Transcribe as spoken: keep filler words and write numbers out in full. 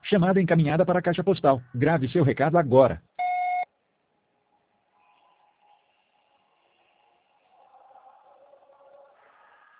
Chamada encaminhada para a caixa postal. Grave seu recado agora.